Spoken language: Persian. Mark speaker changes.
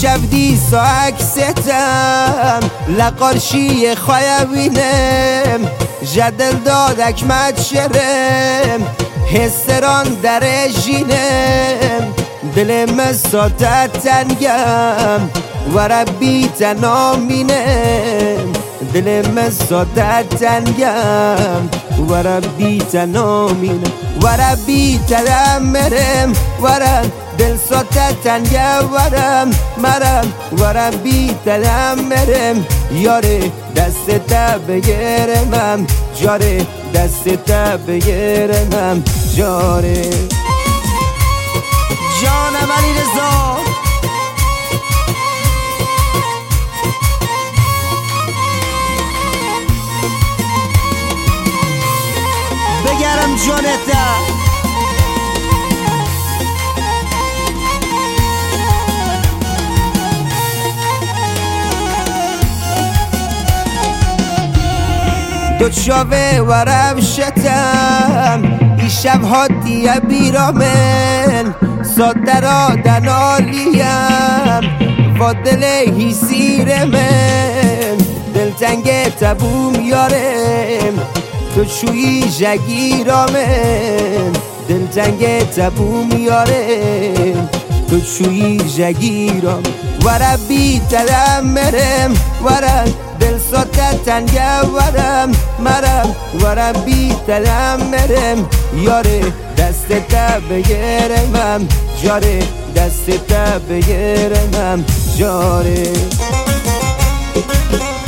Speaker 1: دیشب دیسا عکستم لقارشی خواهبینم جدل دادک مدشرم حسران در جینم دل مساته تنگم و ربی تنامینم دل مساته تنگم و ربی تنامینم و ربی تدمرم ورم دل ساته تنگم ورم مرم و ربی تدمرم یاره دست بگیرمم جاره دست بگیرمم جاره جانم علی رضا بگرم جانتا دو چاوه ورم شتم ای شب هاتیه بیرامن سادرا دنالیم و دل هیسیر من دل تنگ تبوم یارم تو چوی جگیرامن دل تنگ تبوم یارم تو چوی جگیرام و ربی تدمرم ورم دل ساته تنگه ورم مرم و ربی تدمرم یاره دست بگیرمم جاره دست بگیرمم جاره